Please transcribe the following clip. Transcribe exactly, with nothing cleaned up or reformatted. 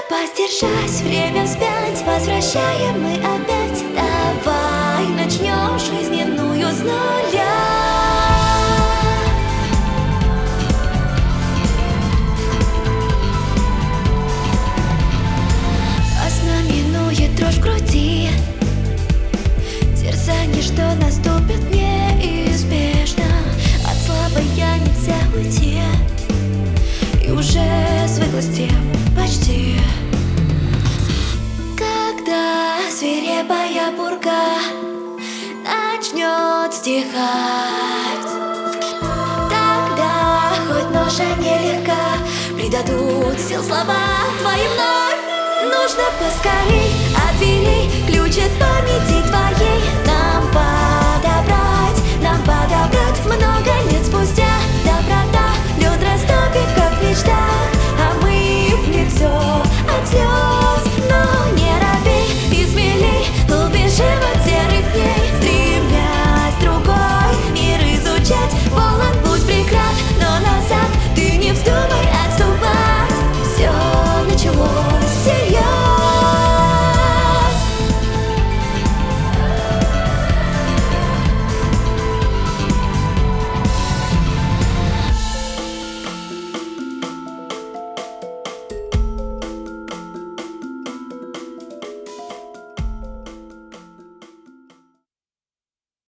Пропасть, держась, время вспять, возвращаем мы опять. Давай начнем жизненную с нуля. А сна минует дрожь в груди, терзание, что наступит неизбежно. От слабой я нельзя уйти, и уже свыклась с тем почти. Когда свирепая пурга начнет стихать, тогда хоть ноша нелегка, придадут сил слова твои вновь. Нужно поскорей от дверей ключ от памяти твоей нам подобрать, нам подобрать много лет спустя.